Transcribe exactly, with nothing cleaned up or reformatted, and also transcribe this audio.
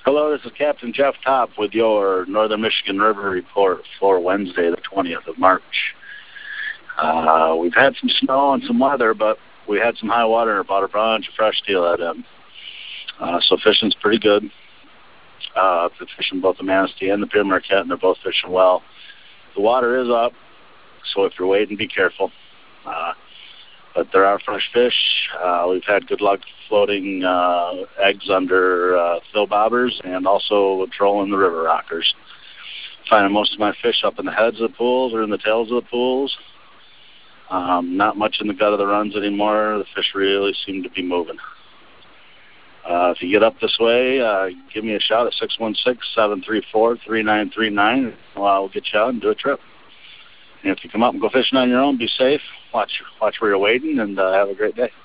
Hello, this is Captain Jeff Top with your Northern Michigan River Report for Wednesday, the twentieth of March. Uh, we've had some snow and some weather, but we had some high water and bought a bunch of fresh steelhead in. Uh, so fishing's pretty good. Uh, they're fishing both the Manistee and the Pere Marquette, and they're both fishing well. The water is up, so if you're wading, be careful. Uh, but there are fresh fish. Uh, we've had good luck floating uh, eggs under uh, fill bobbers and also trolling the river rockers. Finding most of my fish up in the heads of the pools or in the tails of the pools. Um, not much in the gut of the runs anymore. The fish really seem to be moving. Uh, if you get up this way, uh, give me a shout at six one six, seven three four, three nine three nine. Well, I'll get you out and do a trip. And if you come up and go fishing on your own, be safe. Watch watch where you're wading, and uh, have a great day.